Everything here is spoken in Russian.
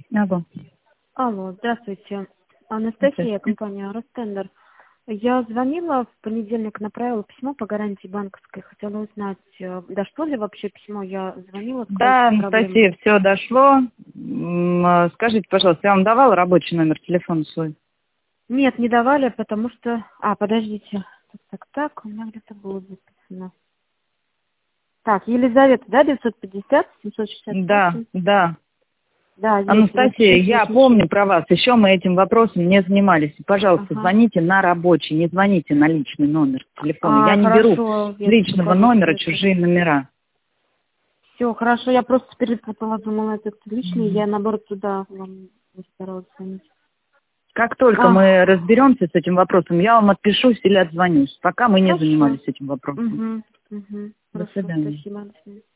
Алло. Алло, здравствуйте. Анастасия, Здравствуйте. компания «Ростендер». Я звонила в понедельник, направила письмо по гарантии банковской. Хотела узнать, дошло ли вообще письмо. Я звонила, сказали, Да, что проблем. Анастасия, все дошло. Скажите, пожалуйста, я вам давала рабочий номер телефона свой? Нет, не давали, потому что... подождите. Так, у меня где-то было записано. Так, Елизавета, да, 950, Да, 768? да. Да, есть, Анастасия, я 8686. помню про вас. Еще мы этим вопросом не занимались. Пожалуйста, Ага. звоните на рабочий, не звоните на личный номер телефона. Я не беру Хорошо, с я личного покажу номера цвет. чужие номера. Все, хорошо, я просто перепутала, думала, это лишний, я наоборот туда вам не старалась звонить. Как только мы А, разберемся с этим вопросом, я вам отпишусь или отзвонюсь. Пока мы не хорошо. занимались этим вопросом. Угу, угу. До Хорошо, свидания. спасибо. До свидания.